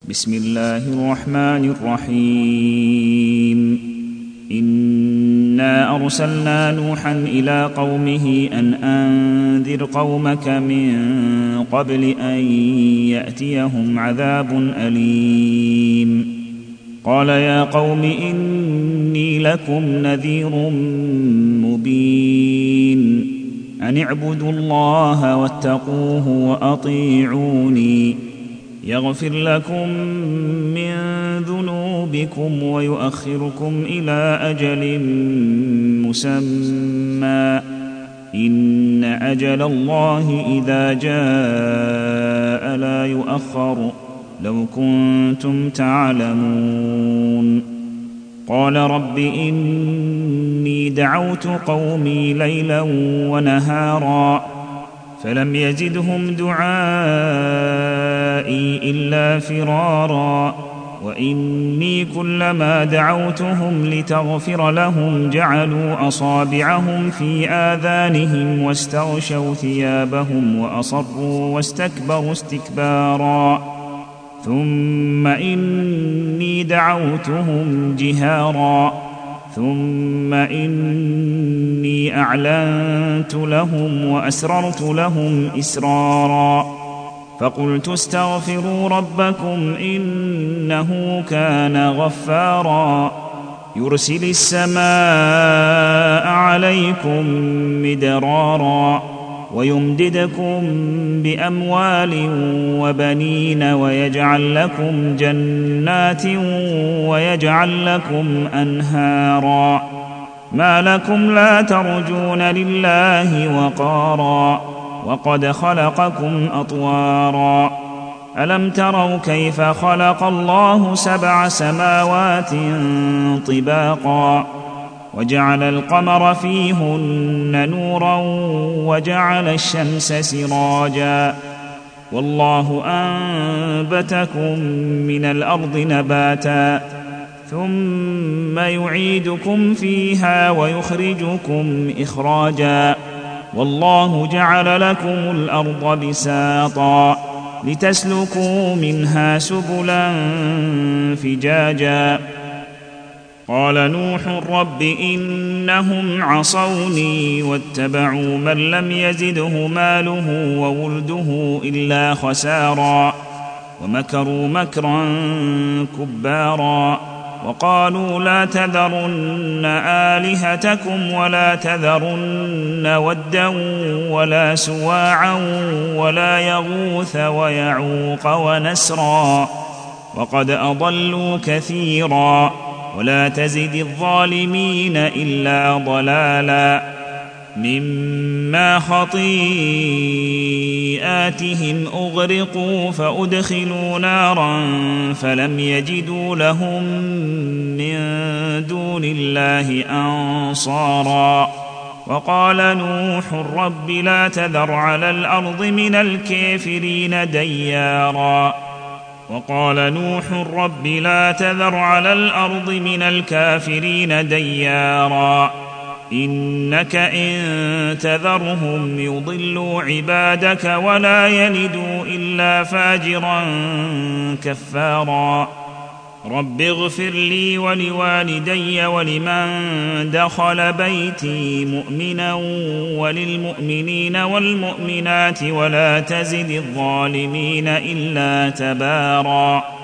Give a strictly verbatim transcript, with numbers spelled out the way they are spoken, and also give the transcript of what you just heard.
بسم الله الرحمن الرحيم إنا أرسلنا نوحا إلى قومه أن أنذر قومك من قبل أن يأتيهم عذاب أليم قال يا قوم إني لكم نذير مبين أن اعبدوا الله واتقوه وأطيعوني يغفر لكم من ذنوبكم ويؤخركم إلى أجل مسمى إن أجل الله إذا جاء لا يؤخر لو كنتم تعلمون قال رب إني دعوت قومي ليلا ونهارا فلم يزدهم دعائي إلا فرارا وإني كلما دعوتهم لتغفر لهم جعلوا أصابعهم في آذانهم واستغشوا ثيابهم وأصروا واستكبروا استكبارا ثم إني دعوتهم جهارا ثم إني أعلنت لهم وأسررت لهم إسرارا فقلت استغفروا ربكم إنه كان غفارا يرسل السماء عليكم مدرارا ويمددكم بأموال وبنين ويجعل لكم جنات ويجعل لكم أنهارا ما لكم لا ترجون لله وقارا وقد خلقكم أطوارا ألم تروا كيف خلق الله سبع سماوات طباقا وجعل القمر فيهن نورا وجعل الشمس سراجا والله أنبتكم من الأرض نباتا ثم يعيدكم فيها ويخرجكم إخراجا والله جعل لكم الأرض بساطا لتسلكوا منها سبلا فجاجا قال نوح رب إنهم عصوني واتبعوا من لم يزده ماله وولده إلا خسارا ومكروا مكرا كبارا وقالوا لا تذرن آلهتكم ولا تذرن ودا ولا سواعا ولا يغوث ويعوق ونسرا وقد أضلوا كثيرا ولا تزد الظالمين إلا ضلالا مما خطيئاتهم أغرقوا فأدخلوا نارا فلم يجدوا لهم من دون الله أنصارا وقال نوح رب لا تذر على الأرض من الكافرين ديارا وقال نوح رب لا تذر على الأرض من الكافرين ديارا إنك إن تذرهم يضلوا عبادك ولا يلدوا إلا فاجرا كفارا رب اغفر لي ولوالدي ولمن دخل بيتي مؤمنا وللمؤمنين والمؤمنات ولا تزد الظالمين إلا تبارا